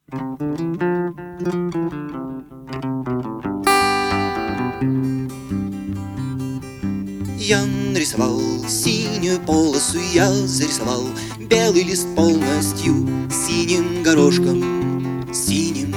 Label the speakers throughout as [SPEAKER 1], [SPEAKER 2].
[SPEAKER 1] Я нарисовал синюю полосу, я зарисовал белый лист полностью синим горошком, синим.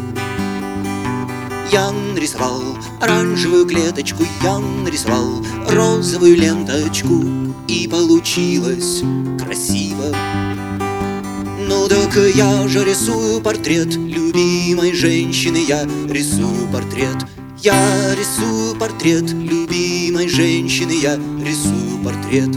[SPEAKER 1] Я нарисовал оранжевую клеточку, я нарисовал розовую ленточку, и получилось красиво. Ну так я же рисую портрет любимой женщины, я рисую портрет. Я рисую портрет любимой женщины, я рисую портрет.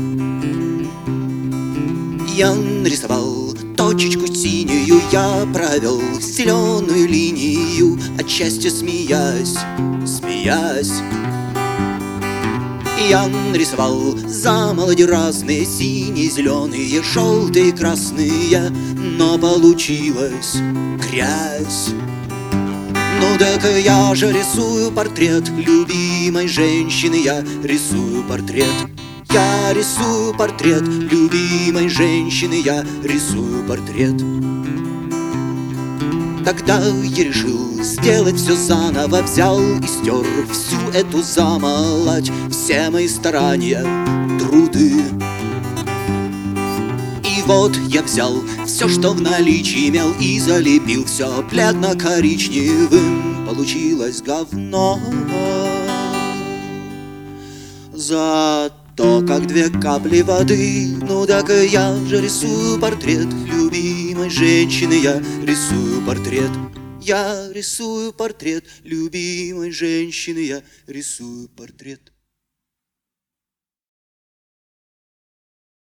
[SPEAKER 1] Я нарисовал точечку синюю, я провел зеленую линию, от счастья смеясь, смеясь. Я нарисовал замолоди разные, синие, зеленые, желтые, красные, но получилась грязь. Ну так я же рисую портрет любимой женщины, я рисую портрет. Я рисую портрет любимой женщины, я рисую портрет. Тогда я решил сделать все заново, взял и стер всю эту замолоть, все мои старания, труды. И вот я взял все, что в наличии имел, и залепил все бледно-коричневым. Получилось говно. Зато как две капли воды. Ну так я же рисую портрет любимой женщины, я рисую портрет. Я рисую портрет любимой женщины, я рисую портрет.